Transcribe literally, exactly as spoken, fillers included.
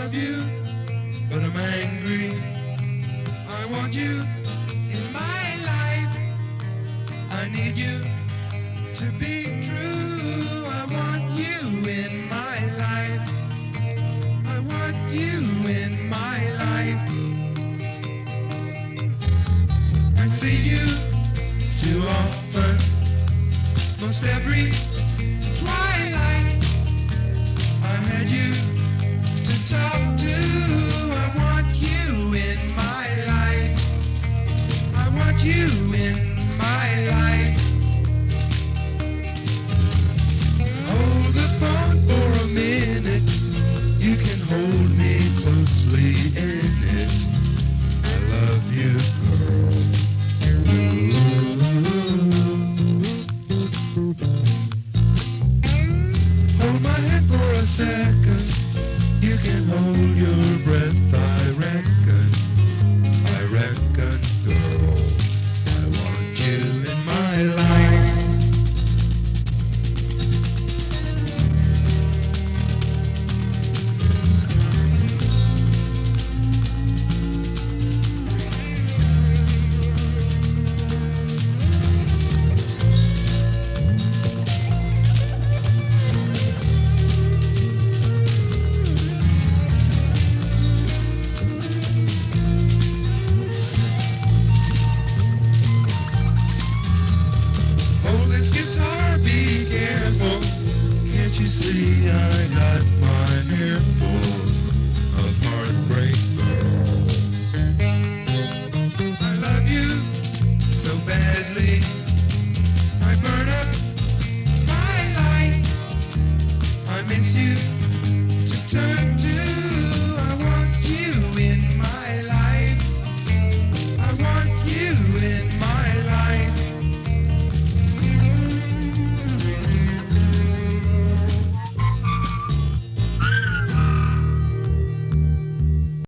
love you, but I'm angry. I want you in my life. I need you to be true. I want you in my life. I want you in my life. I see you too often, most every twilight. I had you to talk to. I want you in my life. I want you in my life. Hold the phone for a minute. You can hold me closely in it. I love you, girl. Hold my hand for a second. You can hold your breath, I reckon. I reckon, girl. I want you in my life. Hold this guitar, be careful. Can't you see I got my hair full?